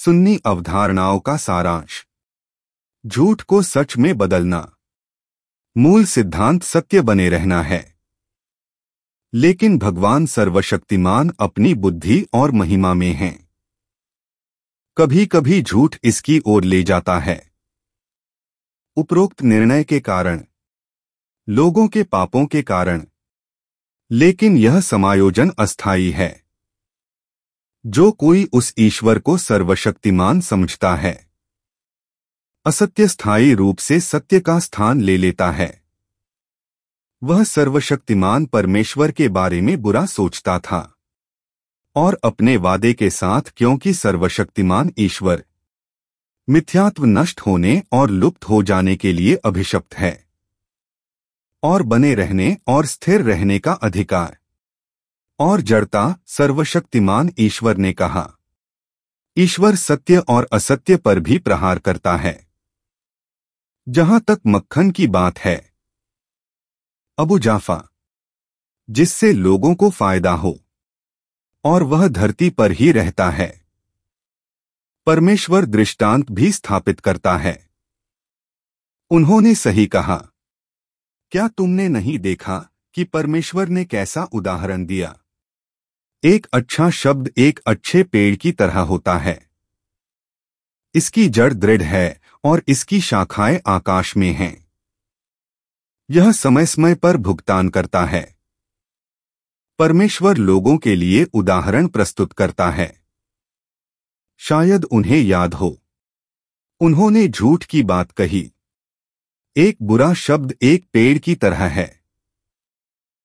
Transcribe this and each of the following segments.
सुन्नी अवधारणाओं का सारांश। झूठ को सच में बदलना। मूल सिद्धांत सत्य बने रहना है, लेकिन भगवान सर्वशक्तिमान अपनी बुद्धि और महिमा में हैं। कभी कभी झूठ इसकी ओर ले जाता है। उपरोक्त निर्णय के कारण, लोगों के पापों के कारण, लेकिन यह समायोजन अस्थायी है। जो कोई उस ईश्वर को सर्वशक्तिमान समझता है, असत्य स्थायी रूप से सत्य का स्थान ले लेता है। वह सर्वशक्तिमान परमेश्वर के बारे में बुरा सोचता था और अपने वादे के साथ, क्योंकि सर्वशक्तिमान ईश्वर मिथ्यात्व नष्ट होने और लुप्त हो जाने के लिए अभिशप्त है और बने रहने और स्थिर रहने का अधिकार और जड़ता सर्वशक्तिमान ईश्वर ने कहा। ईश्वर सत्य और असत्य पर भी प्रहार करता है। जहां तक मक्खन की बात है, अबू जाफा, जिससे लोगों को फायदा हो और वह धरती पर ही रहता है, परमेश्वर दृष्टांत भी स्थापित करता है। उन्होंने सही कहा। क्या तुमने नहीं देखा कि परमेश्वर ने कैसा उदाहरण दिया? एक अच्छा शब्द एक अच्छे पेड़ की तरह होता है। इसकी जड़ दृढ़ है और इसकी शाखाएं आकाश में हैं। यह समय समय पर भुगतान करता है। परमेश्वर लोगों के लिए उदाहरण प्रस्तुत करता है। शायद उन्हें याद हो, उन्होंने झूठ की बात कही। एक बुरा शब्द एक पेड़ की तरह है,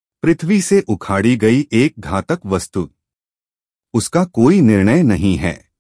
पृथ्वी से उखाड़ी गई एक घातक वस्तु। उसका कोई निर्णय नहीं है।